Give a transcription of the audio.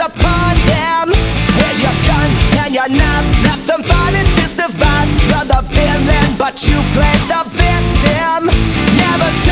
upon them. With your guns and your knives, left them fighting to survive. You're the villain, but you play the victim. Never